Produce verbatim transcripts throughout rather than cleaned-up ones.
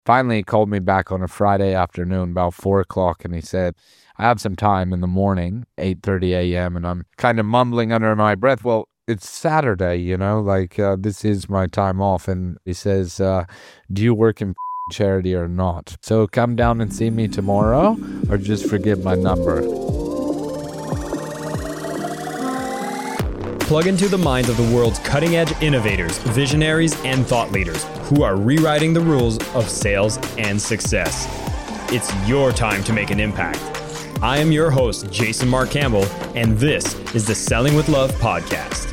finally he called me back on a Friday afternoon about four o'clock, and he said, I have some time in the morning, eight thirty a.m., and I'm kind of mumbling under my breath, well, it's Saturday, you know, like uh, this is my time off. And he says, uh, do you work in charity or not? So come down and see me tomorrow, or just forget my number. Plug into the minds of the world's cutting-edge innovators, visionaries, and thought leaders who are rewriting the rules of sales and success. It's your time to make an impact. I am your host, Jason Mark Campbell, and this is the Selling with Love podcast.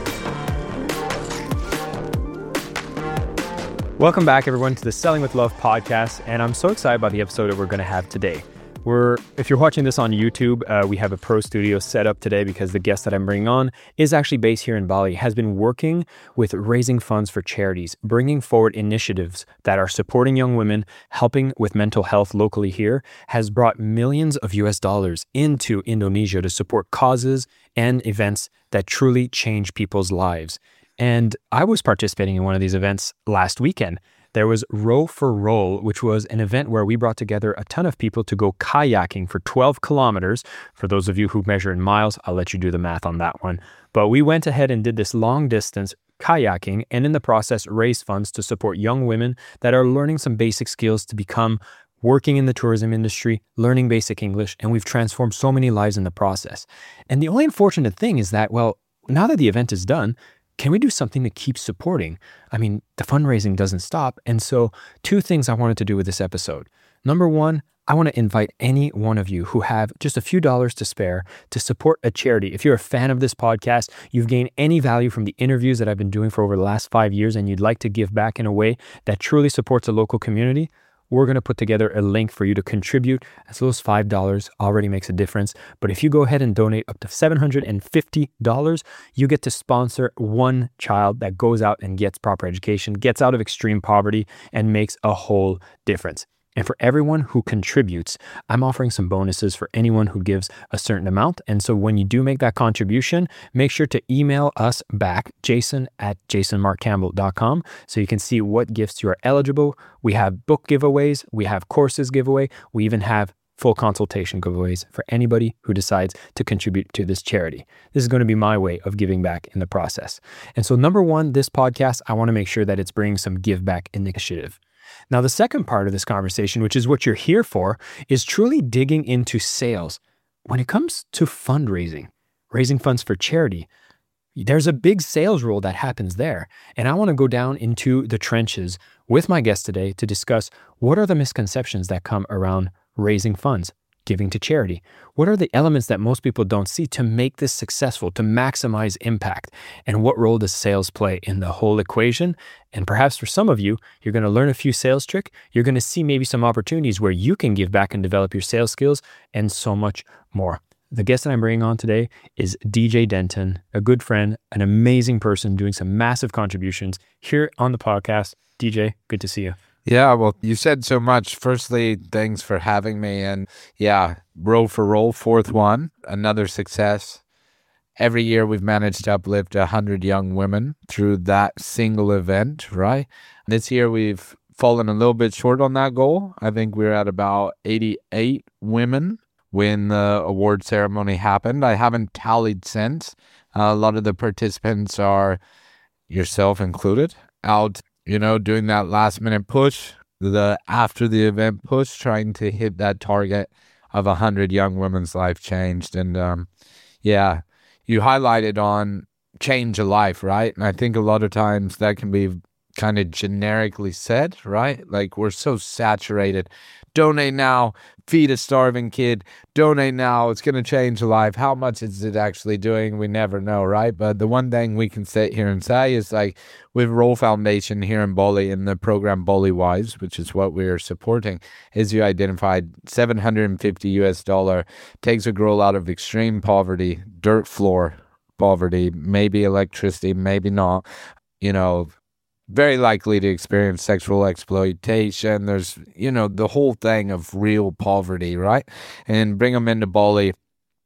Welcome back, everyone, to the Selling with Love podcast, and I'm so excited about the episode that we're going to have today. We're, if you're watching this on YouTube, uh, we have a pro studio set up today because the guest that I'm bringing on is actually based here in Bali, has been working with raising funds for charities, bringing forward initiatives that are supporting young women, helping with mental health locally here, has brought millions of U S dollars into Indonesia to support causes and events that truly change people's lives. And I was participating in one of these events last weekend. There was Row for Roll, which was an event where we brought together a ton of people to go kayaking for twelve kilometers. For those of you who measure in miles, I'll let you do the math on that one. But we went ahead and did this long distance kayaking, and in the process raised funds to support young women that are learning some basic skills to become working in the tourism industry, learning basic English, and we've transformed so many lives in the process. And the only unfortunate thing is that, well, now that the event is done, can we do something to keep supporting? I mean, the fundraising doesn't stop. And so two things I wanted to do with this episode. Number one, I want to invite any one of you who have just a few dollars to spare to support a charity. If you're a fan of this podcast, you've gained any value from the interviews that I've been doing for over the last five years, and you'd like to give back in a way that truly supports a local community, we're going to put together a link for you to contribute. As low as five dollars already makes a difference. But if you go ahead and donate up to seven hundred fifty dollars, you get to sponsor one child that goes out and gets proper education, gets out of extreme poverty, and makes a whole difference. And for everyone who contributes, I'm offering some bonuses for anyone who gives a certain amount. And so when you do make that contribution, make sure to email us back, jason at jason mark campbell dot com, so you can see what gifts you are eligible. We have book giveaways, we have courses giveaway, we even have full consultation giveaways for anybody who decides to contribute to this charity. This is going to be my way of giving back in the process. And so number one, this podcast, I want to make sure that it's bringing some give back initiative. Now, the second part of this conversation, which is what you're here for, is truly digging into sales. When it comes to fundraising, raising funds for charity, there's a big sales role that happens there. And I want to go down into the trenches with my guest today to discuss what are the misconceptions that come around raising funds, giving to charity. What are the elements that most people don't see to make this successful, to maximize impact? And what role does sales play in the whole equation? And perhaps for some of you, you're going to learn a few sales tricks. You're going to see maybe some opportunities where you can give back and develop your sales skills, and so much more. The guest that I'm bringing on today is D J Denton, a good friend, an amazing person doing some massive contributions here on the podcast. D J, good to see you. Yeah, well, you said so much. Firstly, thanks for having me. And yeah, Row for Roll, fourth one, another success. Every year we've managed to uplift one hundred young women through that single event, right? This year we've fallen a little bit short on that goal. I think we're at about eighty-eight women when the award ceremony happened. I haven't tallied since. Uh, a lot of the participants are, yourself included, out you know, doing that last minute push, the after the event push, trying to hit that target of a hundred young women's life changed. And um, yeah, you highlighted on change a life, right? And I think a lot of times that can be kind of generically said, right? Like we're so saturated. Donate now, feed a starving kid. Donate now, it's going to change a life. How much is it actually doing? We never know, right? But the one thing we can sit here and say is like with Roll Foundation here in Bali in the program Bali Wives, which is what we're supporting, is you identified seven hundred fifty U S dollar, takes a girl out of extreme poverty, dirt floor poverty, maybe electricity, maybe not, you know, very likely to experience sexual exploitation. There's, you know, the whole thing of real poverty, right? And bring them into Bali.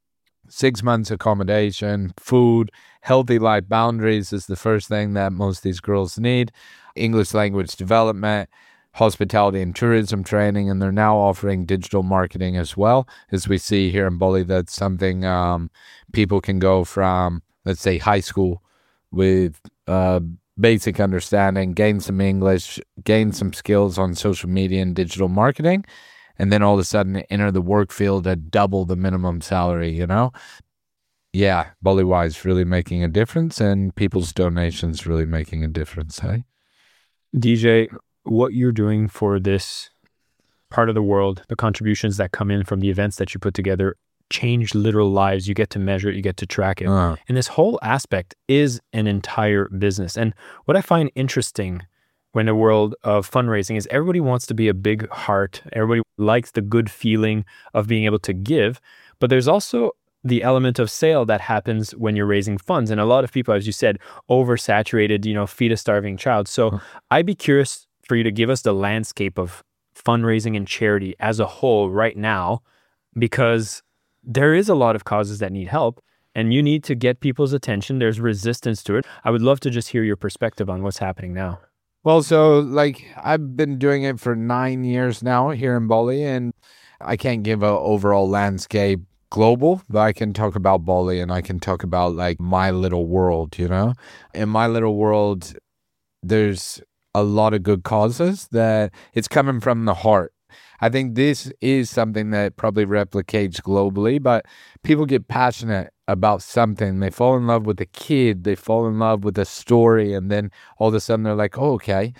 Six months accommodation, food, healthy life boundaries is the first thing that most of these girls need. English language development, hospitality and tourism training, and they're now offering digital marketing as well. As we see here in Bali, that's something um, people can go from, let's say, high school with uh, basic understanding, gain some English, gain some skills on social media and digital marketing, and then all of a sudden enter the work field at double the minimum salary, you know? Yeah, Baliwise really making a difference, and people's donations really making a difference, hey? D J, what you're doing for this part of the world, the contributions that come in from the events that you put together, change literal lives. You get to measure it, you get to track it. Uh. And this whole aspect is an entire business. And what I find interesting when the world of fundraising is everybody wants to be a big heart. Everybody likes the good feeling of being able to give. But there's also the element of sale that happens when you're raising funds. And a lot of people, as you said, oversaturated, you know, feed a starving child. So uh. I'd be curious for you to give us the landscape of fundraising and charity as a whole right now, because there is a lot of causes that need help and you need to get people's attention. There's resistance to it. I would love to just hear your perspective on what's happening now. Well, so like I've been doing it for nine years now here in Bali, and I can't give an overall landscape global, but I can talk about Bali and I can talk about like my little world, you know? In my little world, there's a lot of good causes that it's coming from the heart. I think this is something that probably replicates globally, but people get passionate about something. They fall in love with a kid, they fall in love with a story, and then all of a sudden they're like, oh, okay.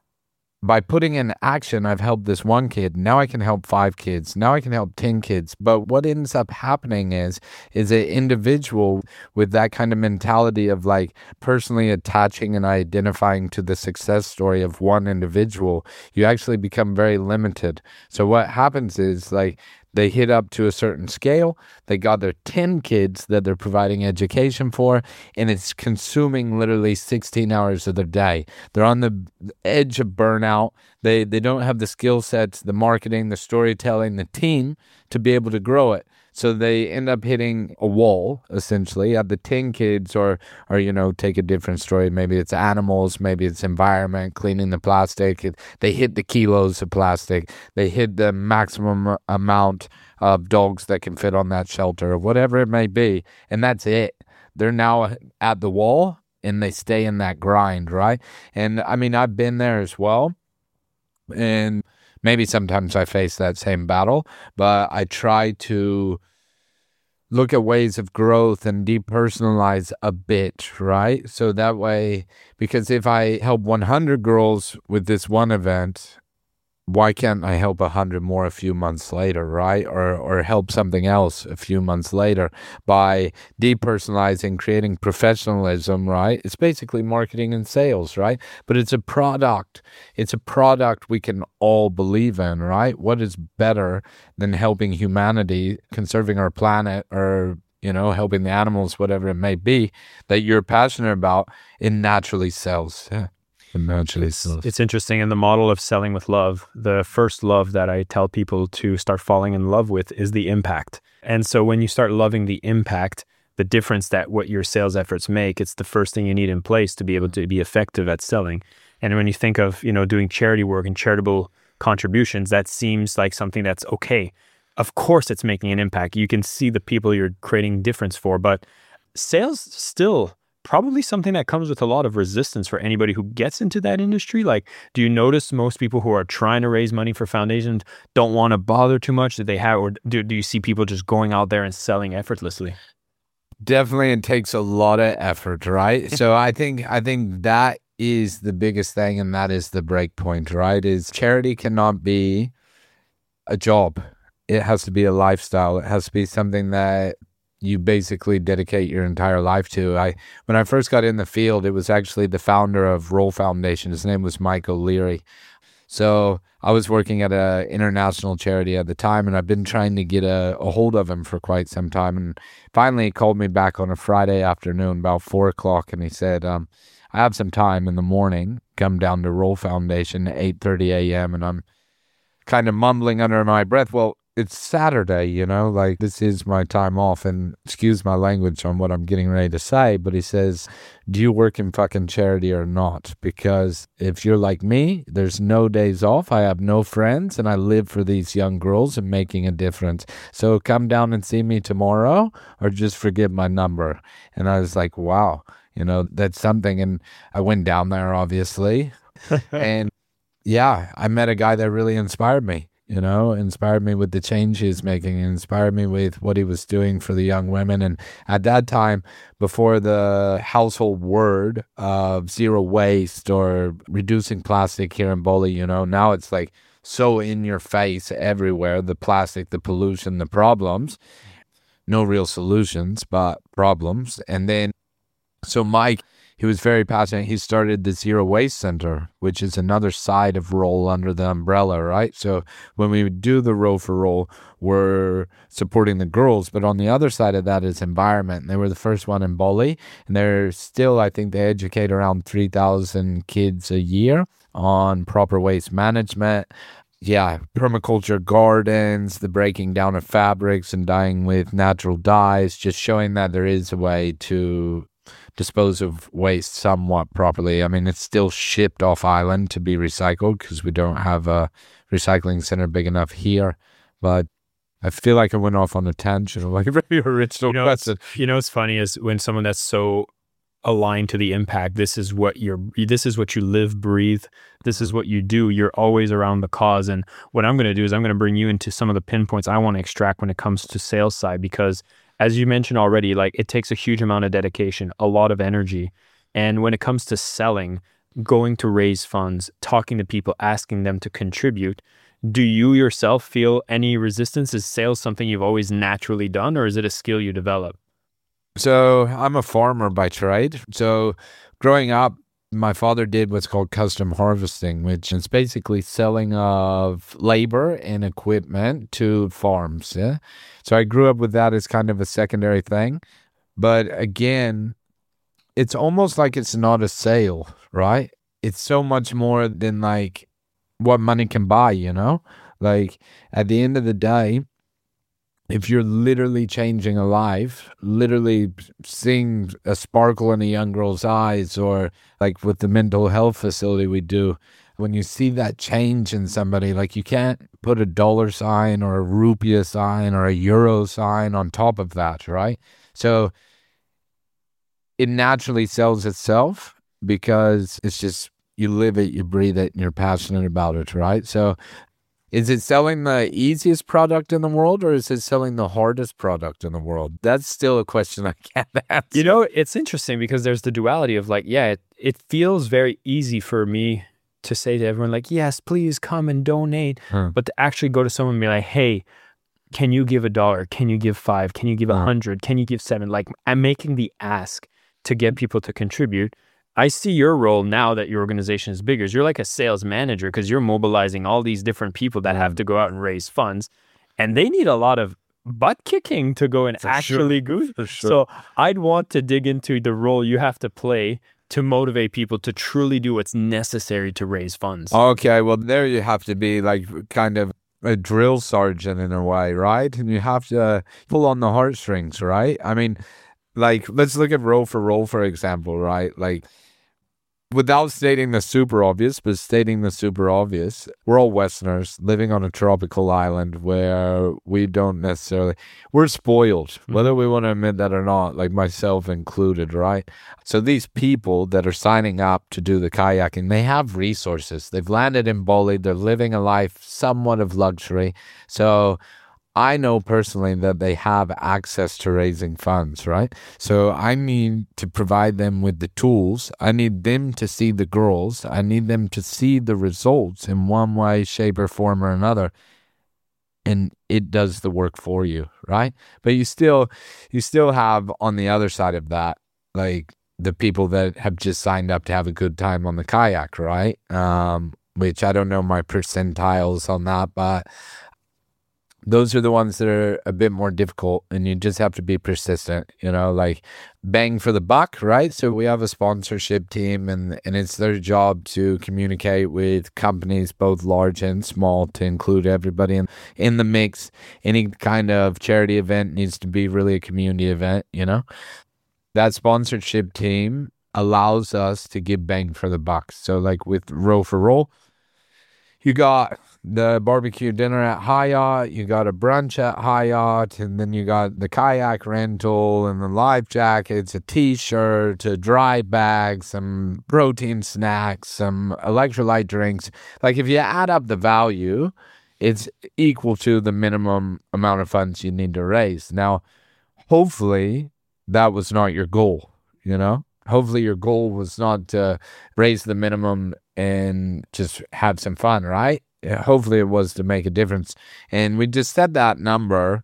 By putting in action, I've helped this one kid. Now I can help five kids. Now I can help ten kids. But what ends up happening is, is an individual with that kind of mentality of like personally attaching and identifying to the success story of one individual, you actually become very limited. So what happens is like, they hit up to a certain scale. They got their ten kids that they're providing education for, and it's consuming literally sixteen hours of their day. They're on the edge of burnout. They they don't have the skill sets, the marketing, the storytelling, the team to be able to grow it. So they end up hitting a wall, essentially. At the ten kids, or, or, you know, take a different story. Maybe it's animals, maybe it's environment, cleaning the plastic. They hit the kilos of plastic. They hit the maximum amount of dogs that can fit on that shelter, or whatever it may be. And that's it. They're now at the wall, and they stay in that grind, right? And, I mean, I've been there as well. And maybe sometimes I face that same battle, but I try to look at ways of growth and depersonalize a bit, right? So that way, because if I help one hundred girls with this one event, why can't I help one hundred more a few months later, right? Or or help something else a few months later by depersonalizing, creating professionalism, right? It's basically marketing and sales, right? But it's a product. It's a product we can all believe in, right? What is better than helping humanity, conserving our planet, or, you know, helping the animals, whatever it may be, that you're passionate about? It naturally sells, yeah. It's, it's interesting. In the model of selling with love, the first love that I tell people to start falling in love with is the impact. And so when you start loving the impact, the difference that what your sales efforts make, it's the first thing you need in place to be able to be effective at selling. And when you think of, you know, doing charity work and charitable contributions, that seems like something that's okay. Of course, it's making an impact. You can see the people you're creating difference for, but sales still probably something that comes with a lot of resistance for anybody who gets into that industry. Like, do you notice most people who are trying to raise money for foundations don't want to bother too much? Do they have, or do, do you see people just going out there and selling effortlessly? Definitely, it takes a lot of effort, right? So I think I think that is the biggest thing, and that is the break point, right? Is charity cannot be a job. It has to be a lifestyle. It has to be something that you basically dedicate your entire life to. I when I first got in the field, it was actually the founder of Roll Foundation. His name was Mike O'Leary. So I was working at an international charity at the time, and I've been trying to get a, a hold of him for quite some time. And finally he called me back on a Friday afternoon about four o'clock, and he said, um, I have some time in the morning. Come down to Roll Foundation at eight thirty a.m. And I'm kind of mumbling under my breath, well, it's Saturday, you know, like this is my time off, and excuse my language on what I'm getting ready to say, but he says, do you work in fucking charity or not? Because if you're like me, there's no days off, I have no friends, and I live for these young girls and making a difference. So come down and see me tomorrow or just forget my number. And I was like, wow, you know, that's something. And I went down there, obviously. And yeah, I met a guy that really inspired me. You know, inspired me with the change he was making, inspired me with what he was doing for the young women. And at that time, before the household word of zero waste or reducing plastic here in Bali, you know, now it's like so in your face everywhere, the plastic, the pollution, the problems, no real solutions, but problems. And then, so Mike, he was very passionate. He started the Zero Waste Center, which is another side of Roll under the umbrella, right? So when we do the Roll for Roll, we're supporting the girls, but on the other side of that is environment. And they were the first one in Bali, and they're still, I think they educate around three thousand kids a year on proper waste management. Yeah, permaculture gardens, the breaking down of fabrics and dyeing with natural dyes, just showing that there is a way to dispose of waste somewhat properly. I mean, it's still shipped off island to be recycled because we don't have a recycling center big enough here. But I feel like I went off on a tangent, like a very original you know, question. You know, what's funny is when someone that's so aligned to the impact, this is what you're, this is what you live, breathe. This is what you do. You're always around the cause. And what I'm going to do is I'm going to bring you into some of the pinpoints I want to extract when it comes to sales side, because as you mentioned already, like it takes a huge amount of dedication, a lot of energy. And when it comes to selling, going to raise funds, talking to people, asking them to contribute, do you yourself feel any resistance? Is sales something you've always naturally done, or is it a skill you develop? So I'm a farmer by trade. So growing up, my father did what's called custom harvesting, which is basically selling of labor and equipment to farms. Yeah. So I grew up with that as kind of a secondary thing. But again, it's almost like it's not a sale, right? It's so much more than like what money can buy, you know? Like at the end of the day, if you're literally changing a life, literally seeing a sparkle in a young girl's eyes, or like with the mental health facility we do, when you see that change in somebody, like you can't put a dollar sign or a rupiah sign or a euro sign on top of that, right? So it naturally sells itself because it's just, you live it, you breathe it, and you're passionate about it, right? So is it selling the easiest product in the world, or is it selling the hardest product in the world? That's still a question I can't answer. You know, it's interesting because there's the duality of like, yeah, it, it feels very easy for me to say to everyone like, yes, please come and donate. Hmm. But to actually go to someone and be like, hey, can you give a dollar? Can you give five? Can you give a hmm. hundred? Can you give seven? Like I'm making the ask to get people to contribute. I see your role now that your organization is bigger. You're like a sales manager because you're mobilizing all these different people that have to go out and raise funds, and they need a lot of butt kicking to go and For actually sure. go. For sure. So I'd want to dig into the role you have to play to motivate people to truly do what's necessary to raise funds. Okay, well, there you have to be like kind of a drill sergeant in a way, right? And you have to pull on the heartstrings, right? I mean, like, let's look at Roll for Roll, for example, right? Like, without stating the super obvious, but stating the super obvious, we're all Westerners living on a tropical island where we don't necessarily, we're spoiled, mm-hmm. whether we want to admit that or not, like myself included, right? So these people that are signing up to do the kayaking, they have resources. They've landed in Bali. They're living a life somewhat of luxury. So I know personally that they have access to raising funds, right? So I need to provide them with the tools. I need them to see the girls. I need them to see the results in one way, shape, or form or another. And it does the work for you, right? But you still, you still have on the other side of that, like the people that have just signed up to have a good time on the kayak, right? Um, which I don't know my percentiles on that, but those are the ones that are a bit more difficult, and you just have to be persistent, you know, like bang for the buck, right? So we have a sponsorship team, and, and it's their job to communicate with companies, both large and small, to include everybody in, in the mix. Any kind of charity event needs to be really a community event, you know? That sponsorship team allows us to give bang for the buck. So like with Row for Roll, you got the barbecue dinner at Hyatt, you got a brunch at Hyatt, and then you got the kayak rental and the life jackets, a t-shirt, a dry bag, some protein snacks, some electrolyte drinks. Like if you add up the value, it's equal to the minimum amount of funds you need to raise. Now, hopefully that was not your goal, you know? Hopefully your goal was not to raise the minimum and just have some fun, right? Hopefully it was to make a difference. And we just set that number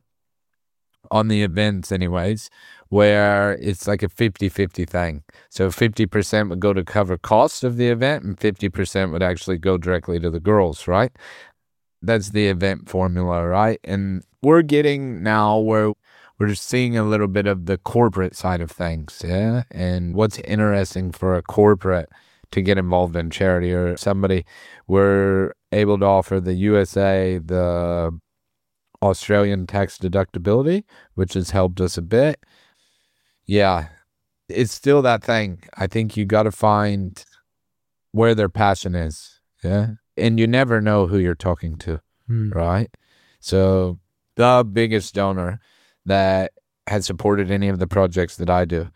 on the events anyways, where it's like a fifty-fifty thing. So fifty percent would go to cover cost of the event and fifty percent would actually go directly to the girls, right? That's the event formula, right? And we're getting now where we're just seeing a little bit of the corporate side of things, yeah? And what's interesting for a corporate to get involved in charity or somebody, we're able to offer the U S A, the Australian tax deductibility, which has helped us a bit. Yeah, it's still that thing. I think you got to find where their passion is, yeah? And you never know who you're talking to, hmm. right? So the biggest donor that had supported any of the projects that I do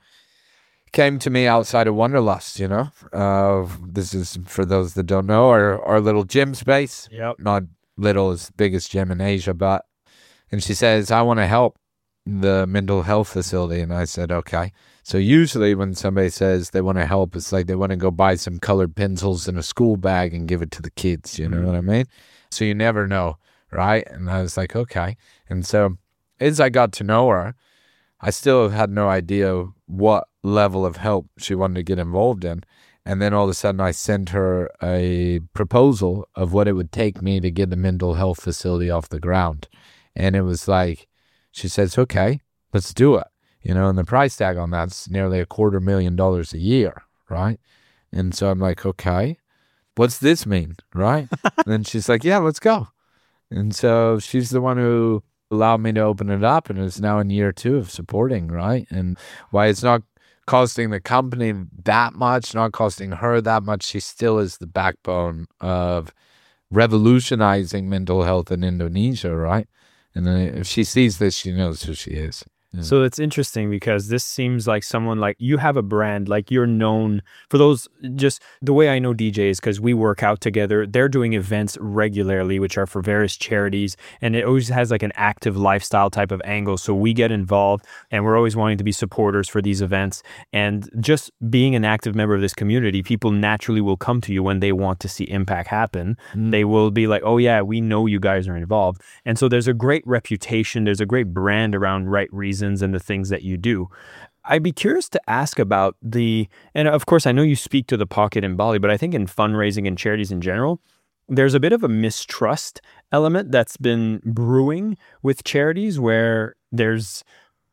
came to me outside of Wanderlust, you know. Uh, this is, for those that don't know, our, our little gym space. Yep. Not little, as big as gym in Asia, but... And she says, I want to help the mental health facility. And I said, okay. So usually when somebody says they want to help, it's like they want to go buy some colored pencils in a school bag and give it to the kids, you know mm-hmm. what I mean? So you never know, right? And I was like, okay. And so as I got to know her, I still had no idea what level of help she wanted to get involved in. And then all of a sudden I sent her a proposal of what it would take me to get the mental health facility off the ground. And it was like, she says, okay, let's do it. You know, and the price tag on that's nearly a quarter million dollars a year, right? And so I'm like, okay, what's this mean, right? And then she's like, yeah, let's go. And so she's the one who allowed me to open it up, and it's now in year two of supporting, right? And why it's not costing the company that much, not costing her that much, she still is the backbone of revolutionizing mental health in Indonesia, right? And then if she sees this, she knows who she is. Yeah. So it's interesting because this seems like someone like you have a brand, like you're known for those. Just the way I know D J is because we work out together. They're doing events regularly, which are for various charities, and it always has like an active lifestyle type of angle. So we get involved, and we're always wanting to be supporters for these events. And just being an active member of this community, people naturally will come to you when they want to see impact happen. Mm. They will be like, oh yeah, we know you guys are involved. And so there's a great reputation, there's a great brand around Right Reasons and the things that you do. I'd be curious to ask about the, and of course, I know you speak to the Pocket in Bali, but I think in fundraising and charities in general, there's a bit of a mistrust element that's been brewing with charities where there's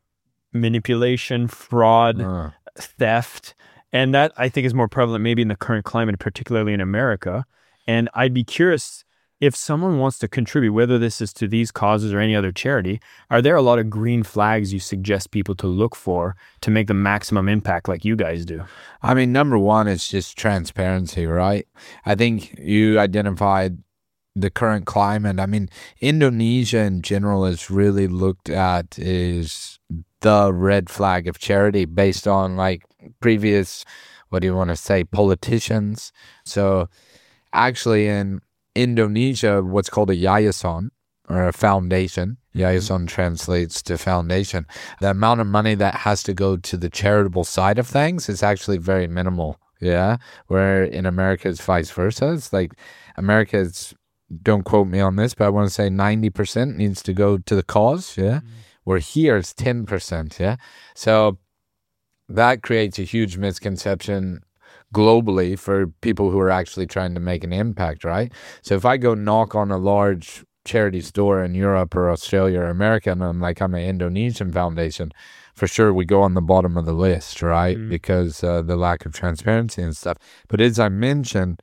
manipulation, fraud, uh. theft, and that I think is more prevalent maybe in the current climate, particularly in America. And I'd be curious, if someone wants to contribute, whether this is to these causes or any other charity, are there a lot of green flags you suggest people to look for to make the maximum impact like you guys do? I mean, number one is just transparency, right? I think you identified the current climate. I mean, Indonesia in general is really looked at as the red flag of charity based on like previous, what do you want to say, politicians. So actually in Indonesia, what's called a yayasan, or a foundation. Yayasan translates to foundation. The amount of money that has to go to the charitable side of things is actually very minimal, yeah? Where in America, it's vice versa. It's like America is, don't quote me on this, but I want to say ninety percent needs to go to the cause, yeah? Mm. Where here it's ten percent, yeah? So that creates a huge misconception globally for people who are actually trying to make an impact, right? So if I go knock on a large charity store in Europe or Australia or America, and I'm like, I'm an Indonesian foundation, for sure we go on the bottom of the list, right? Mm. Because uh, the lack of transparency and stuff. But as I mentioned,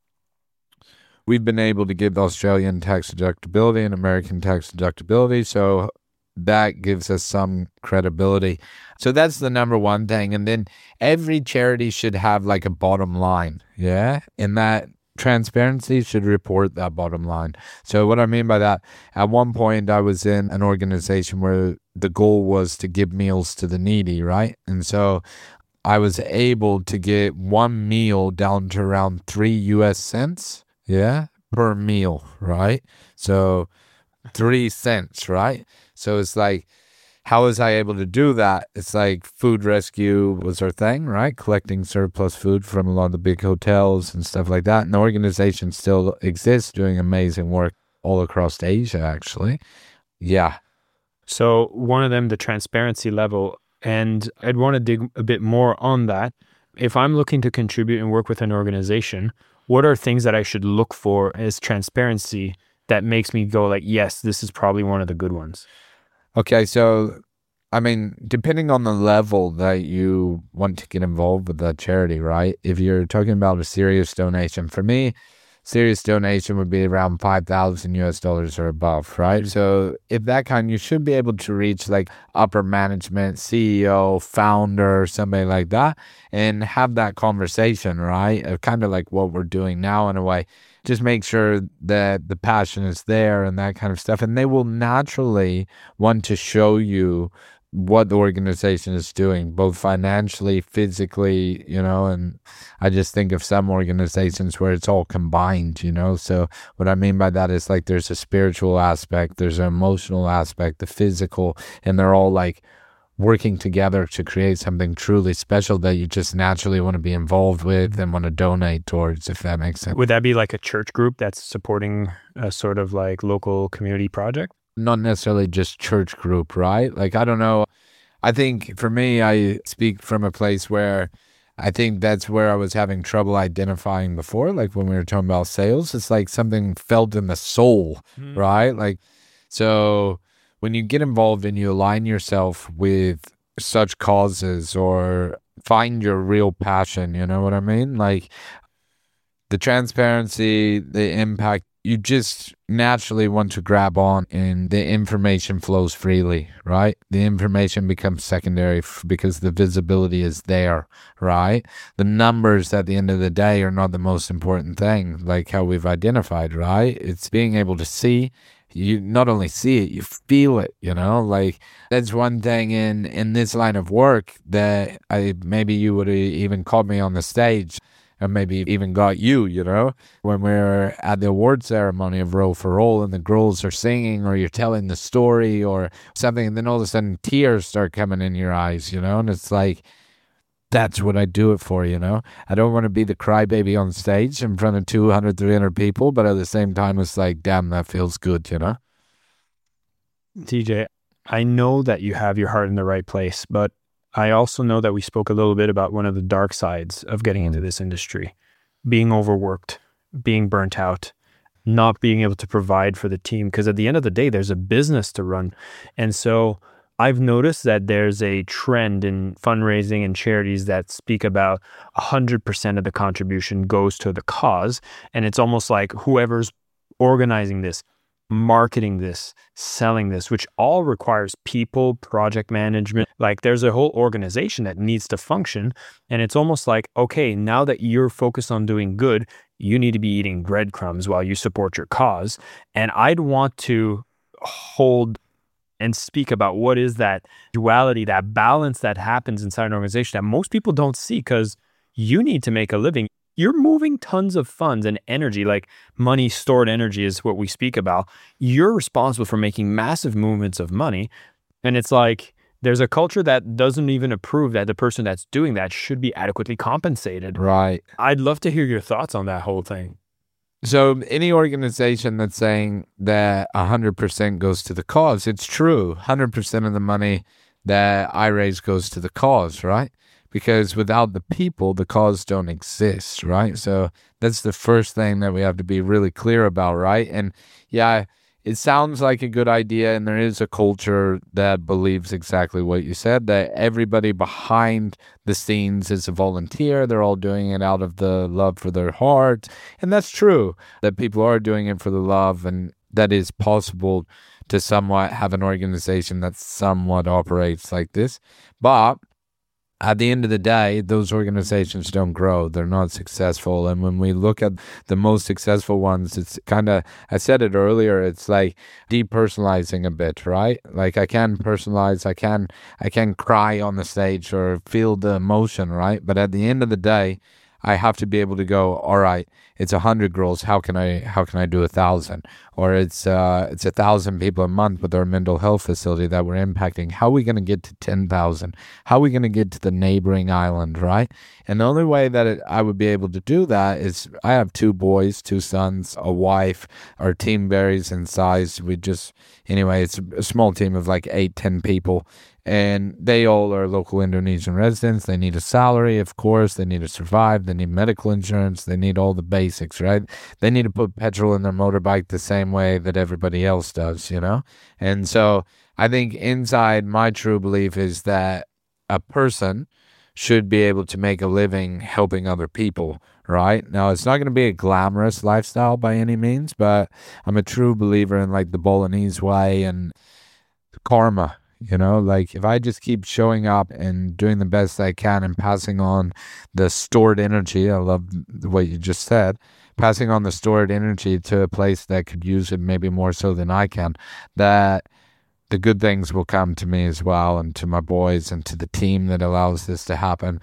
we've been able to give Australian tax deductibility and American tax deductibility, so that gives us some credibility. So that's the number one thing. And then every charity should have like a bottom line, yeah? And that transparency should report that bottom line. So what I mean by that, at one point I was in an organization where the goal was to give meals to the needy, right? And so I was able to get one meal down to around three U S cents, yeah, per meal, right? So three cents, right? So it's like, how was I able to do that? It's like food rescue was our thing, right? Collecting surplus food from a lot of the big hotels and stuff like that. And the organization still exists, doing amazing work all across Asia, actually. Yeah. So one of them, the transparency level, and I'd want to dig a bit more on that. If I'm looking to contribute and work with an organization, what are things that I should look for as transparency that makes me go like, yes, this is probably one of the good ones? Okay, so, I mean, depending on the level that you want to get involved with that charity, right? If you're talking about a serious donation, for me, serious donation would be around five thousand U S dollars or above, right? Mm-hmm. So if that kind, you should be able to reach like upper management, C E O, founder, somebody like that, and have that conversation, right? Uh, kind of like what we're doing now in a way. Just make sure that the passion is there and that kind of stuff. And they will naturally want to show you what the organization is doing, both financially, physically, you know, and I just think of some organizations where it's all combined, you know. So what I mean by that is like there's a spiritual aspect, there's an emotional aspect, the physical, and they're all like working together to create something truly special that you just naturally want to be involved with and want to donate towards, if that makes sense. Would that be like a church group that's supporting a sort of like local community project? Not necessarily just church group, right? Like, I don't know. I think for me, I speak from a place where I think that's where I was having trouble identifying before. Like when we were talking about sales, it's like something felt in the soul, mm. right? Like, so when you get involved and you align yourself with such causes or find your real passion, you know what I mean? Like the transparency, the impact, you just naturally want to grab on and the information flows freely, right? The information becomes secondary f- because the visibility is there, right? The numbers at the end of the day are not the most important thing, like how we've identified, right? It's being able to see. You not only see it, you feel it, you know, like that's one thing in, in this line of work that I maybe you would have even called me on the stage and maybe even got you, you know, when we were at the award ceremony of Roll for Roll and the girls are singing or you're telling the story or something, and then all of a sudden tears start coming in your eyes, you know, and it's like, that's what I do it for, you know. I don't want to be the crybaby on stage in front of two hundred, three hundred people, but at the same time, it's like, damn, that feels good, you know. T J, I know that you have your heart in the right place, but I also know that we spoke a little bit about one of the dark sides of getting into this industry, being overworked, being burnt out, not being able to provide for the team, because at the end of the day, there's a business to run. And so I've noticed that there's a trend in fundraising and charities that speak about one hundred percent of the contribution goes to the cause. And it's almost like whoever's organizing this, marketing this, selling this, which all requires people, project management. Like there's a whole organization that needs to function. And it's almost like, okay, now that you're focused on doing good, you need to be eating breadcrumbs while you support your cause. And I'd want to hold and speak about what is that duality, that balance that happens inside an organization that most people don't see, because you need to make a living. You're moving tons of funds and energy, like money, stored energy is what we speak about. You're responsible for making massive movements of money. And it's like, there's a culture that doesn't even approve that the person that's doing that should be adequately compensated. Right. I'd love to hear your thoughts on that whole thing. So any organization that's saying that one hundred percent goes to the cause, it's true. one hundred percent of the money that I raise goes to the cause, right? Because without the people, the cause don't exist, right? So that's the first thing that we have to be really clear about, right? And yeah, it sounds like a good idea, and there is a culture that believes exactly what you said, that everybody behind the scenes is a volunteer. They're all doing it out of the love for their heart. And that's true, that people are doing it for the love, and that is possible to somewhat have an organization that somewhat operates like this. But at the end of the day, those organizations don't grow. They're not successful. And when we look at the most successful ones, it's kind of, I said it earlier, it's like depersonalizing a bit, right? Like I can personalize, I can, I can cry on the stage or feel the emotion, right? But at the end of the day, I have to be able to go, all right, it's a hundred girls. How can I, how can I do a thousand? Or it's, uh, it's a thousand people a month with our mental health facility that we're impacting. How are we going to get to ten thousand? How are we going to get to the neighboring island, right? And the only way that it, I would be able to do that is I have two boys, two sons, a wife. Our team varies in size. We just, anyway, it's a small team of like eight, ten people. And they all are local Indonesian residents. They need a salary, of course. They need to survive. They need medical insurance. They need all the basics, right? They need to put petrol in their motorbike the same way that everybody else does, you know? And so I think inside my true belief is that a person should be able to make a living helping other people, right? Now, it's not going to be a glamorous lifestyle by any means, but I'm a true believer in like the Bolognese way and karma. You know, like if I just keep showing up and doing the best I can and passing on the stored energy, I love what you just said, passing on the stored energy to a place that could use it maybe more so than I can, that the good things will come to me as well, and to my boys and to the team that allows this to happen.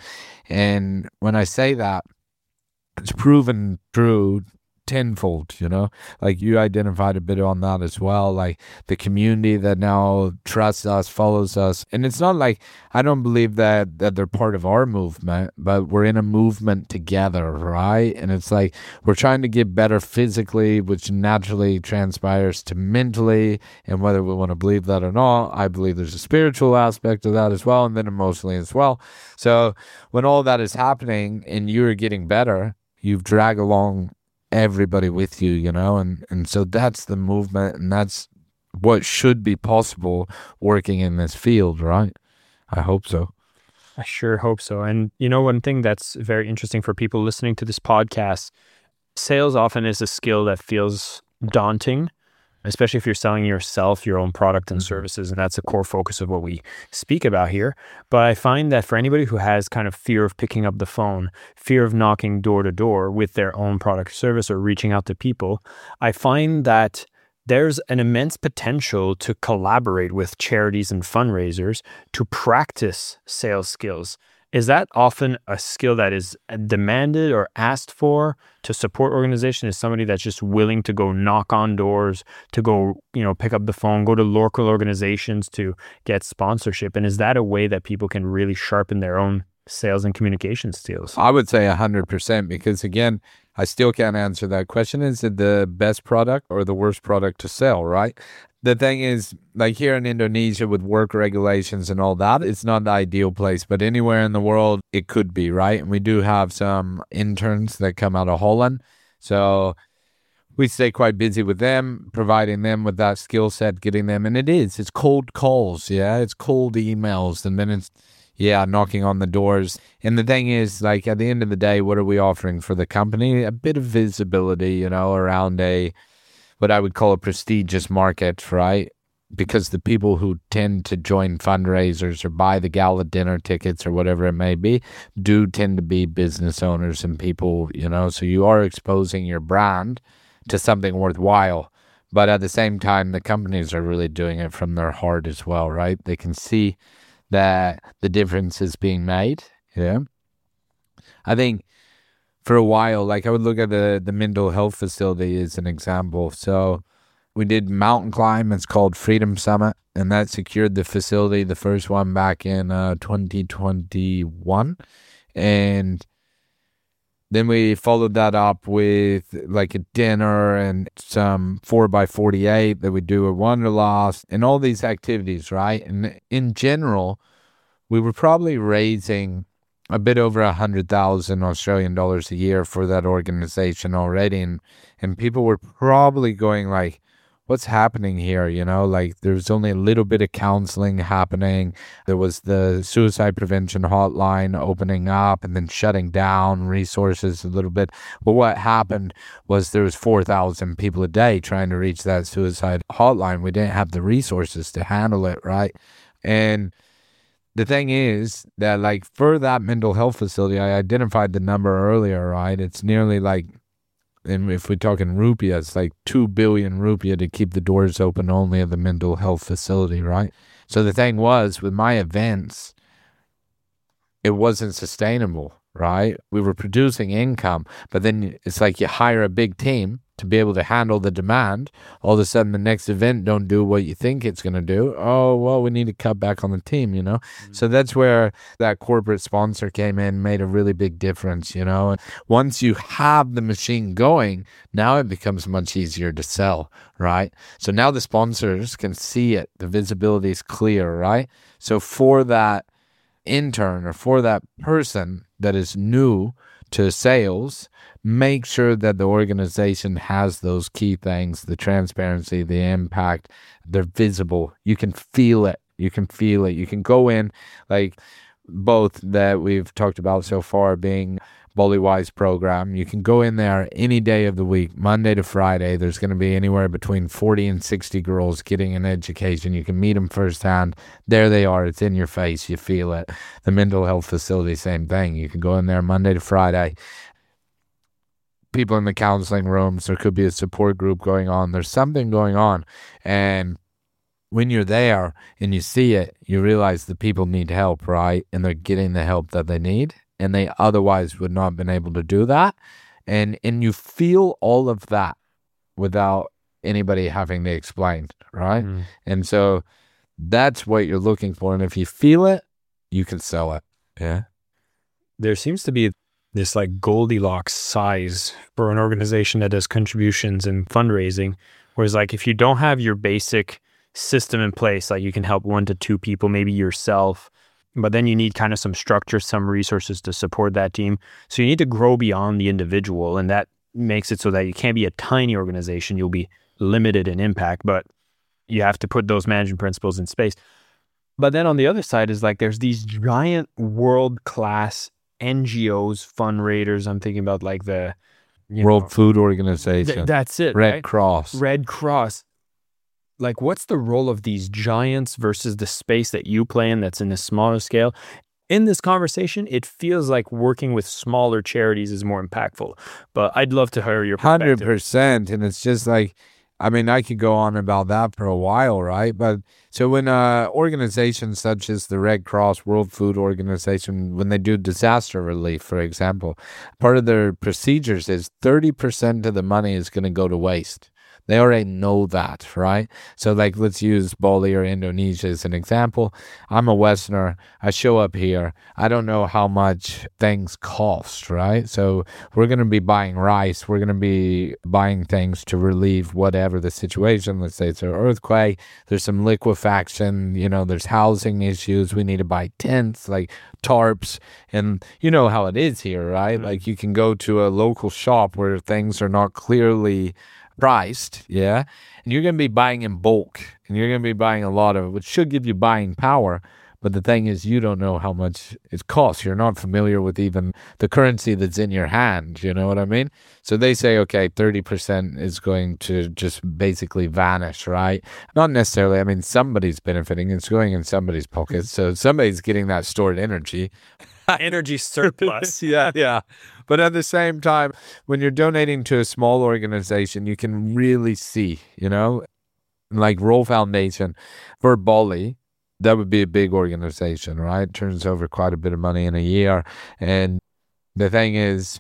And when I say that, it's proven true tenfold, you know, like you identified a bit on that as well, like the community that now trusts us, follows us. And it's not like, I don't believe that that they're part of our movement, but we're in a movement together, right? And it's like we're trying to get better physically, which naturally transpires to mentally. And whether we want to believe that or not, I believe there's a spiritual aspect of that as well, and then emotionally as well. So when all that is happening and you're getting better, you've dragged along everybody with you, you know, and, and so that's the movement, and that's what should be possible working in this field, right? I hope so. I sure hope so. And you know, one thing that's very interesting for people listening to this podcast, sales often is a skill that feels daunting, especially if you're selling yourself, your own product and services, and that's a core focus of what we speak about here. But I find that for anybody who has kind of fear of picking up the phone, fear of knocking door to door with their own product or service or reaching out to people, I find that there's an immense potential to collaborate with charities and fundraisers to practice sales skills. Is that often a skill that is demanded or asked for to support organization? Is somebody that's just willing to go knock on doors, to go, you know, pick up the phone, go to local organizations to get sponsorship? And is that a way that people can really sharpen their own sales and communication skills? I would say one hundred percent, because again, I still can't answer that question. Is it the best product or the worst product to sell, right? The thing is, like here in Indonesia with work regulations and all that, it's not the ideal place, but anywhere in the world, it could be, right? And we do have some interns that come out of Holland. So we stay quite busy with them, providing them with that skill set, getting them. And it is, it's cold calls, yeah? It's cold emails. And then it's, yeah, knocking on the doors. And the thing is, like, at the end of the day, what are we offering for the company? A bit of visibility, you know, around a, what I would call a prestigious market, right? Because the people who tend to join fundraisers or buy the gala dinner tickets or whatever it may be do tend to be business owners and people, you know, so you are exposing your brand to something worthwhile. But at the same time, the companies are really doing it from their heart as well, right? They can see that the difference is being made. Yeah. I think for a while, like I would look at the, the mental health facility as an example. So we did mountain climb. It's called Freedom Summit, and that secured the facility, the first one back in uh, twenty twenty-one. And then we followed that up with like a dinner and some four by forty-eight that we do at Wanderlust and all these activities, right? And in general, we were probably raising a bit over a hundred thousand Australian dollars a year for that organization already. And, and people were probably going like, what's happening here? You know, like there's only a little bit of counseling happening. There was the suicide prevention hotline opening up and then shutting down resources a little bit. But what happened was there was four thousand people a day trying to reach that suicide hotline. We didn't have the resources to handle it, right? And the thing is that, like, for that mental health facility, I identified the number earlier, right? It's nearly like, and if we're talking rupiah, it's like two billion rupiah to keep the doors open only of the mental health facility, right? So the thing was, with my events, it wasn't sustainable, right? We were producing income, but then it's like you hire a big team to be able to handle the demand. All of a sudden, the next event don't do what you think it's going to do. Oh, well, we need to cut back on the team, you know? Mm-hmm. So that's where that corporate sponsor came in, made a really big difference, you know? And once you have the machine going, now it becomes much easier to sell, right? So now the sponsors can see it. The visibility is clear, right? So for that intern or for that person that is new to sales, make sure that the organization has those key things, the transparency, the impact, they're visible. You can feel it. You can feel it. You can go in, like both that we've talked about so far being BoliWise program. You can go in there any day of the week, Monday to Friday. There's going to be anywhere between forty and sixty girls getting an education. You can meet them firsthand. There they are. It's in your face. You feel it. The mental health facility, same thing. You can go in there Monday to Friday. People in the counseling rooms, there could be a support group going on. There's something going on. And when you're there and you see it, you realize the people need help, right? And they're getting the help that they need. And they otherwise would not have been able to do that. And and you feel all of that without anybody having to explain, right? Mm. And so that's what you're looking for. And if you feel it, you can sell it. Yeah. There seems to be this like Goldilocks size for an organization that does contributions and fundraising. Whereas like if you don't have your basic system in place, like you can help one to two people, maybe yourself, but then you need kind of some structure, some resources to support that team. So you need to grow beyond the individual, and that makes it so that you can't be a tiny organization. You'll be limited in impact, but you have to put those management principles in space. But then on the other side is like there's these giant world-class N G Os, fundraisers. I'm thinking about like the you World know, Food Organization. Th- that's it. Red right? Cross. Red Cross. Like, what's the role of these giants versus the space that you play in that's in a smaller scale? In this conversation, it feels like working with smaller charities is more impactful. But I'd love to hear your perspective. one hundred percent. And it's just like, I mean, I could go on about that for a while, right? But so when uh, organizations such as the Red Cross, World Food Organization, when they do disaster relief, for example, part of their procedures is thirty percent of the money is going to go to waste. They already know that, right? So like, let's use Bali or Indonesia as an example. I'm a Westerner. I show up here. I don't know how much things cost, right? So we're going to be buying rice. We're going to be buying things to relieve whatever the situation. Let's say it's an earthquake. There's some liquefaction. You know, there's housing issues. We need to buy tents, like tarps. And you know how it is here, right? Mm-hmm. Like you can go to a local shop where things are not clearly priced, yeah, and you're going to be buying in bulk, and you're going to be buying a lot of it, which should give you buying power. But the thing is, you don't know how much it costs. You're not familiar with even the currency that's in your hand. You know what I mean? So they say, okay, thirty percent is going to just basically vanish, right? Not necessarily. I mean, somebody's benefiting. It's going in somebody's pockets. So somebody's getting that stored energy. Energy surplus. yeah, yeah. But at the same time, when you're donating to a small organization, you can really see, you know, like Roll Foundation for Bali, that would be a big organization, right? Turns over quite a bit of money in a year. And the thing is,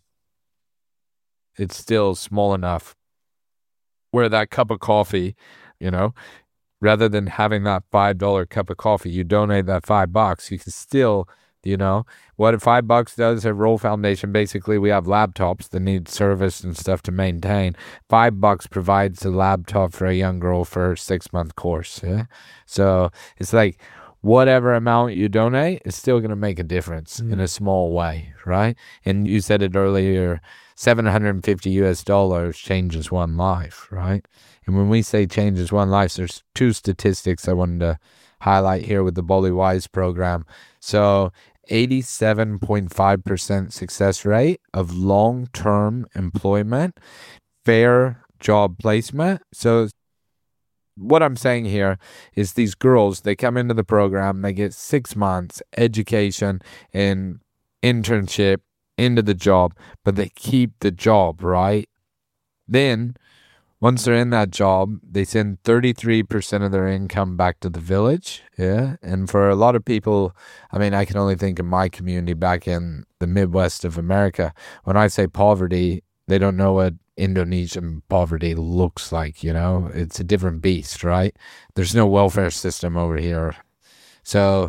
it's still small enough where that cup of coffee, you know, rather than having that five dollar cup of coffee, you donate that five bucks, you can still... You know, what five bucks does at Roll Foundation, basically we have laptops that need service and stuff to maintain. Five bucks provides a laptop for a young girl for her six-month course. Yeah? So it's like whatever amount you donate is still going to make a difference mm. in a small way, right? And you said it earlier, seven hundred fifty U S dollars changes one life, right? And when we say changes one life, there's two statistics I wanted to highlight here with the Bully Wise program. So eighty-seven point five percent success rate of long-term employment, fair job placement. So what I'm saying here is these girls, they come into the program, they get six months education and internship into the job, but they keep the job, right? Then once they're in that job, they send thirty-three percent of their income back to the village. Yeah. And for a lot of people, I mean, I can only think of my community back in the Midwest of America. When I say poverty, they don't know what Indonesian poverty looks like, you know? It's a different beast, right? There's no welfare system over here. So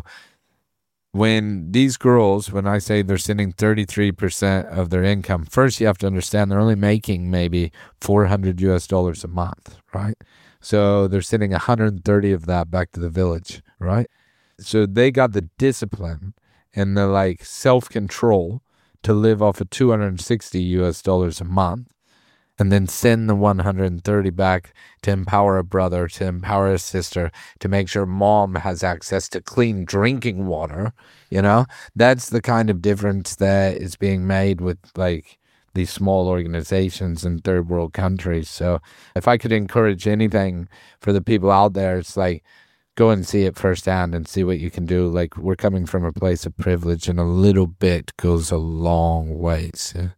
when these girls, when I say they're sending thirty-three percent of their income, first you have to understand they're only making maybe four hundred U S dollars a month, right? So they're sending one hundred thirty of that back to the village, right? So they got the discipline and the like self-control to live off of two hundred sixty U S dollars a month, and then send the one hundred thirty back to empower a brother, to empower a sister, to make sure mom has access to clean drinking water. You know, that's the kind of difference that is being made with like these small organizations in third world countries. So if I could encourage anything for the people out there, it's like, go and see it firsthand and see what you can do. Like, we're coming from a place of privilege, and a little bit goes a long ways. Yeah?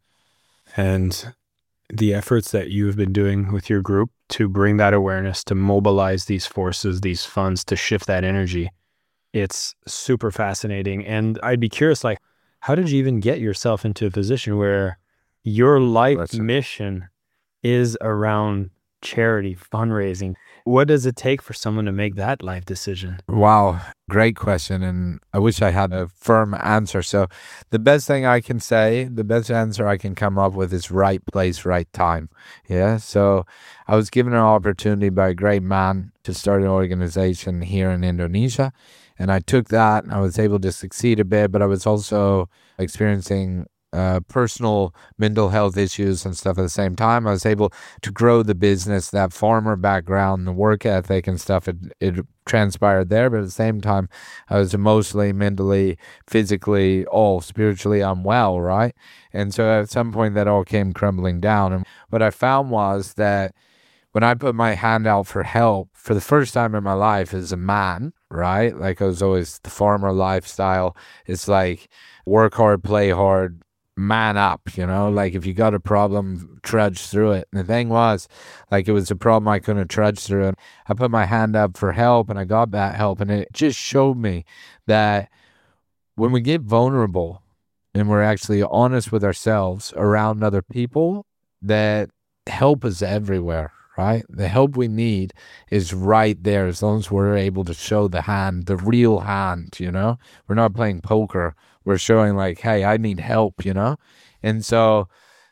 And the efforts that you've been doing with your group to bring that awareness, to mobilize these forces, these funds, to shift that energy, it's super fascinating. And I'd be curious, like, how did you even get yourself into a position where your life That's mission it. is around charity, fundraising? What does it take for someone to make that life decision? Wow, great question. And I wish I had a firm answer. So the best thing I can say, the best answer I can come up with is right place, right time. Yeah. So I was given an opportunity by a great man to start an organization here in Indonesia. And I took that and I was able to succeed a bit, but I was also experiencing Uh, personal mental health issues and stuff at the same time. I was able to grow the business, that farmer background, the work ethic and stuff, it, it transpired there. But at the same time, I was emotionally, mentally, physically, all spiritually unwell, right? And so at some point that all came crumbling down. And what I found was that when I put my hand out for help for the first time in my life as a man, right? Like, I was always the farmer lifestyle. It's like work hard, play hard, man up, you know, like if you got a problem, trudge through it. And the thing was, like, it was a problem I couldn't trudge through. And I put my hand up for help and I got that help. And it just showed me that when we get vulnerable and we're actually honest with ourselves around other people, that help is everywhere, right? The help we need is right there as long as we're able to show the hand, the real hand, you know? We're not playing poker. We're showing like, hey, I need help, you know? And so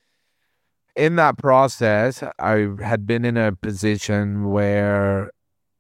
in that process, I had been in a position where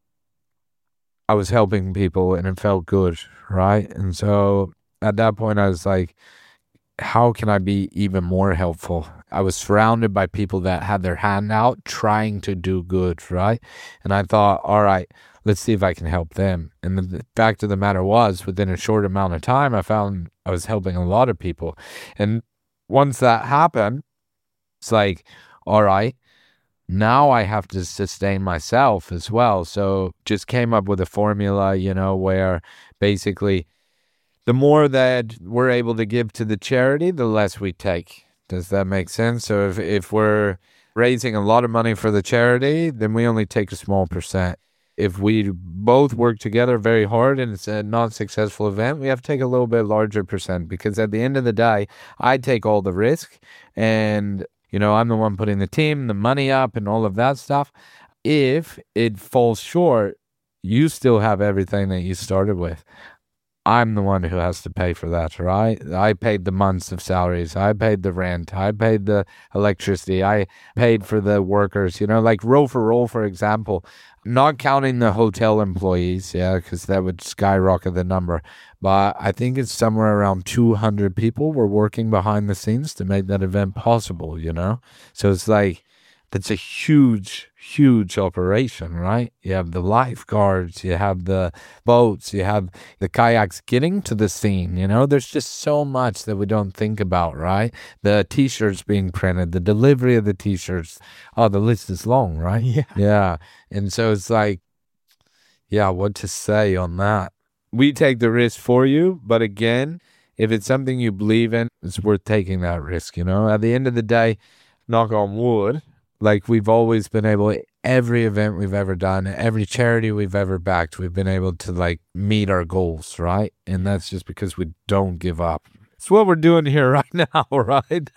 I was helping people and it felt good, right? And so at that point, I was like, how can I be even more helpful? I was surrounded by people that had their hand out trying to do good, right? And I thought, all right, let's see if I can help them. And the fact of the matter was, within a short amount of time, I found I was helping a lot of people. And once that happened, it's like, all right, now I have to sustain myself as well. So just came up with a formula, you know, where basically the more that we're able to give to the charity, the less we take. Does that make sense? So if, if we're raising a lot of money for the charity, then we only take a small percent. If we both work together very hard and it's a non-successful event, we have to take a little bit larger percent, because at the end of the day, I take all the risk and, you know, I'm the one putting the team, the money up and all of that stuff. If it falls short, you still have everything that you started with. I'm the one who has to pay for that, right? I paid the months of salaries. I paid the rent. I paid the electricity. I paid for the workers, you know, like roll for roll, for example, not counting the hotel employees, yeah, because that would skyrocket the number. But I think it's somewhere around two hundred people were working behind the scenes to make that event possible, you know? So it's like, that's a huge, huge operation, right? You have the lifeguards, you have the boats, you have the kayaks getting to the scene, you know? There's just so much that we don't think about, right? The t-shirts being printed, the delivery of the t-shirts. Oh, the list is long, right? Yeah. Yeah. And so it's like, yeah, what to say on that? We take the risk for you, but again, if it's something you believe in, it's worth taking that risk, you know? At the end of the day, knock on wood, like we've always been able, every event we've ever done, every charity we've ever backed, we've been able to like meet our goals, right? And that's just because we don't give up. It's what we're doing here right now, right?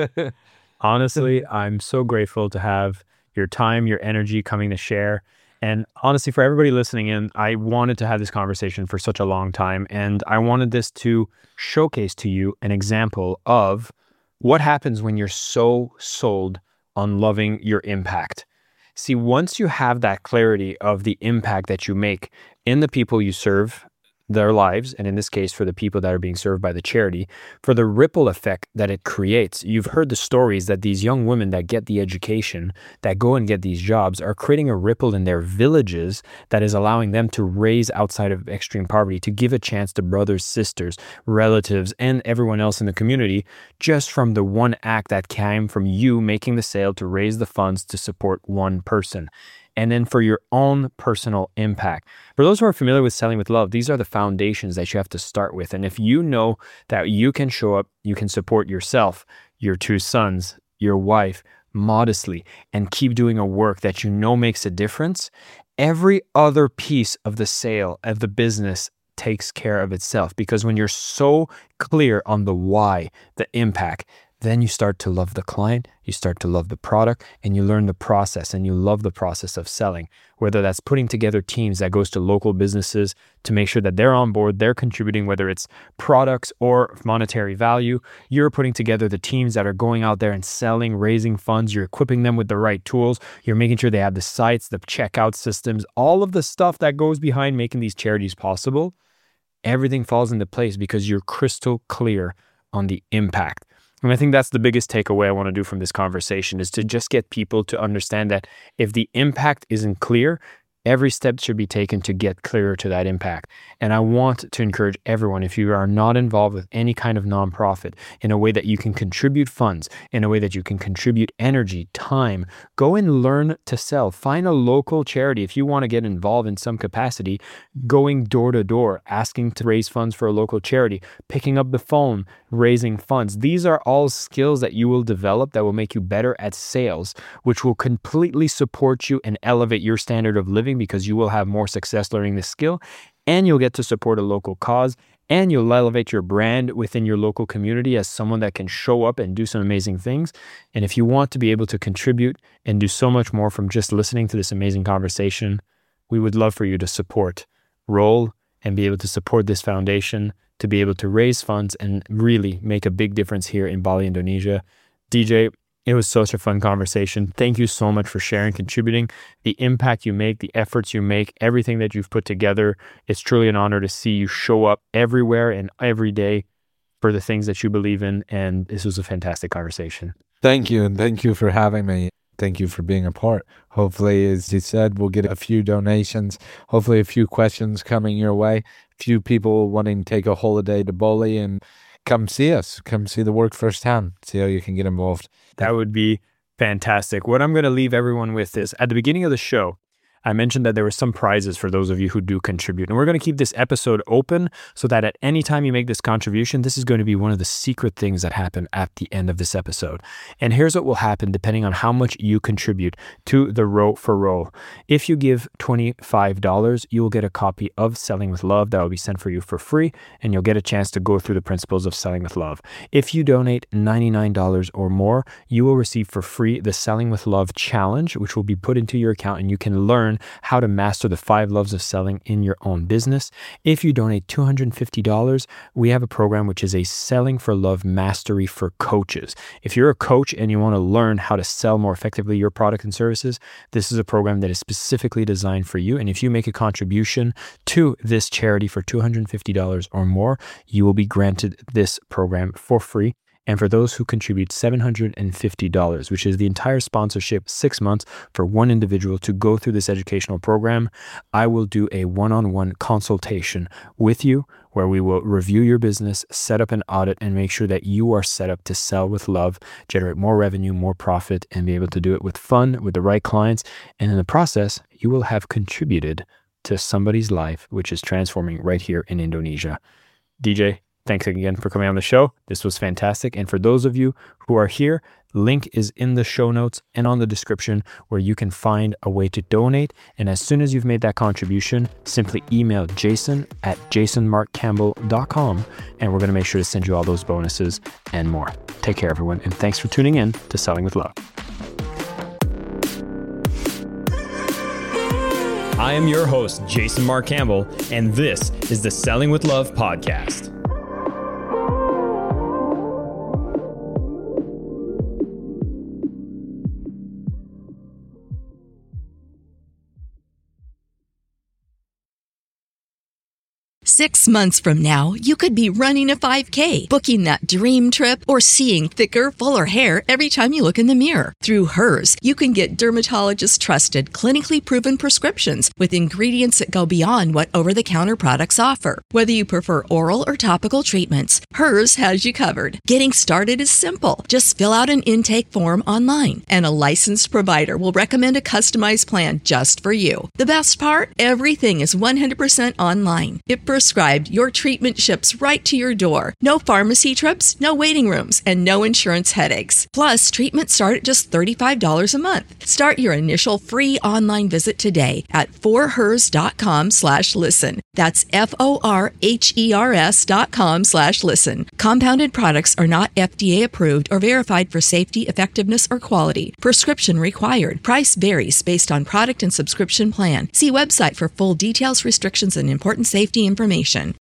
Honestly, I'm so grateful to have your time, your energy coming to share. And honestly, for everybody listening in, I wanted to have this conversation for such a long time. And I wanted this to showcase to you an example of what happens when you're so sold on loving your impact. See, once you have that clarity of the impact that you make in the people you serve, their lives, and in this case, for the people that are being served by the charity, for the ripple effect that it creates. You've heard the stories that these young women that get the education, that go and get these jobs, are creating a ripple in their villages that is allowing them to raise outside of extreme poverty, to give a chance to brothers, sisters, relatives, and everyone else in the community, just from the one act that came from you making the sale to raise the funds to support one person. And then for your own personal impact. For those who are familiar with Selling with Love, these are the foundations that you have to start with. And if you know that you can show up, you can support yourself, your two sons, your wife, modestly, and keep doing a work that you know makes a difference, every other piece of the sale, of the business, takes care of itself. Because when you're so clear on the why, the impact, then you start to love the client, you start to love the product, and you learn the process, and you love the process of selling. Whether that's putting together teams that goes to local businesses to make sure that they're on board, they're contributing, whether it's products or monetary value, you're putting together the teams that are going out there and selling, raising funds, you're equipping them with the right tools, you're making sure they have the sites, the checkout systems, all of the stuff that goes behind making these charities possible. Everything falls into place because you're crystal clear on the impact. And I think that's the biggest takeaway I want to do from this conversation, is to just get people to understand that if the impact isn't clear, every step should be taken to get clearer to that impact. And I want to encourage everyone, if you are not involved with any kind of nonprofit, in a way that you can contribute funds, in a way that you can contribute energy, time, go and learn to sell. Find a local charity. If you want to get involved in some capacity, going door to door, asking to raise funds for a local charity, picking up the phone, raising funds. These are all skills that you will develop that will make you better at sales, which will completely support you and elevate your standard of living, because you will have more success learning this skill, and you'll get to support a local cause, and you'll elevate your brand within your local community as someone that can show up and do some amazing things. And if you want to be able to contribute and do so much more from just listening to this amazing conversation, we would love for you to support Roll and be able to support this foundation to be able to raise funds and really make a big difference here in Bali, Indonesia. D J, it was such a fun conversation. Thank you so much for sharing, contributing, the impact you make, the efforts you make, everything that you've put together. It's truly an honor to see you show up everywhere and every day for the things that you believe in. And this was a fantastic conversation. Thank you. And thank you for having me. Thank you for being a part. Hopefully, as you said, we'll get a few donations, hopefully a few questions coming your way, a few people wanting to take a holiday to Bali and come see us, come see the work firsthand, see how you can get involved. That would be fantastic. What I'm going to leave everyone with is, at the beginning of the show, I mentioned that there were some prizes for those of you who do contribute. And we're going to keep this episode open so that at any time you make this contribution, this is going to be one of the secret things that happen at the end of this episode. And here's what will happen depending on how much you contribute to the Row for Roll. If you give twenty-five dollars, you will get a copy of Selling with Love that will be sent for you for free, and you'll get a chance to go through the principles of Selling with Love. If you donate ninety-nine dollars or more, you will receive for free the Selling with Love Challenge, which will be put into your account, and you can learn learn how to master the five loves of selling in your own business. If you donate two hundred fifty dollars, we have a program which is a Selling for Love Mastery for coaches. If you're a coach and you want to learn how to sell more effectively your product and services, this is a program that is specifically designed for you. And if you make a contribution to this charity for two hundred fifty dollars or more, you will be granted this program for free. And for those who contribute seven hundred fifty dollars, which is the entire sponsorship, six months for one individual to go through this educational program, I will do a one-on-one consultation with you where we will review your business, set up an audit, and make sure that you are set up to sell with love, generate more revenue, more profit, and be able to do it with fun, with the right clients. And in the process, you will have contributed to somebody's life, which is transforming right here in Indonesia. D J, thanks again for coming on the show. This was fantastic. And for those of you who are here, link is in the show notes and on the description where you can find a way to donate. And as soon as you've made that contribution, simply email Jason at jason mark campbell dot com and we're going to make sure to send you all those bonuses and more. Take care, everyone. And thanks for tuning in to Selling with Love. I am your host, Jason Mark Campbell, and this is the Selling with Love podcast. Six months from now, you could be running a five K, booking that dream trip, or seeing thicker, fuller hair every time you look in the mirror. Through Hers, you can get dermatologist-trusted, clinically proven prescriptions with ingredients that go beyond what over-the-counter products offer. Whether you prefer oral or topical treatments, Hers has you covered. Getting started is simple. Just fill out an intake form online, and a licensed provider will recommend a customized plan just for you. The best part? Everything is one hundred percent online. It prescribed, your treatment ships right to your door. No pharmacy trips, no waiting rooms, and no insurance headaches. Plus, treatments start at just thirty-five dollars a month. Start your initial free online visit today at forhers.com slash listen. That's F-O-R-H-E-R-S dot com slash listen. Compounded products are not F D A approved or verified for safety, effectiveness, or quality. Prescription required. Price varies based on product and subscription plan. See website for full details, restrictions, and important safety information.